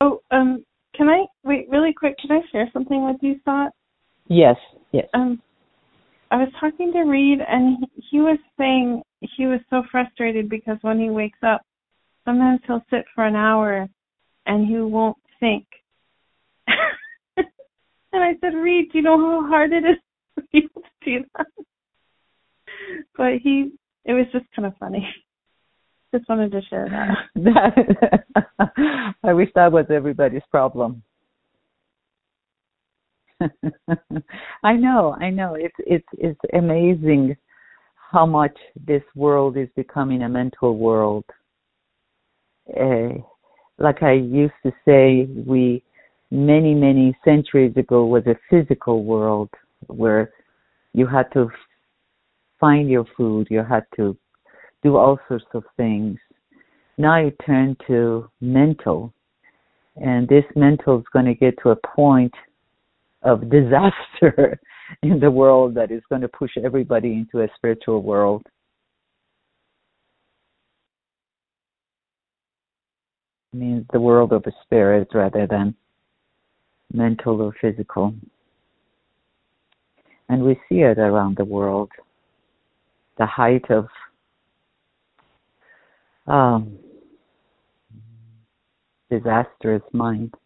Oh, can I wait really quick? Can I share something with you, Scott? Yes, yes. I was talking to Reed, and he was saying he was so frustrated because when he wakes up, sometimes he'll sit for an hour and he won't think. And I said, Reed, do you know how hard it is for people to do that? But it was just kind of funny. Just wanted to share that. I wish that was everybody's problem. I know. It's amazing how much this world is becoming a mental world. Like I used to say, we many centuries ago was a physical world where you had to find your food, you had to do all sorts of things. Now you turn to mental, and this mental is going to get to a point of disaster in the world that is going to push everybody into a spiritual world. It means the world of the spirit rather than mental or physical. And we see it around the world. The height of disastrous mind.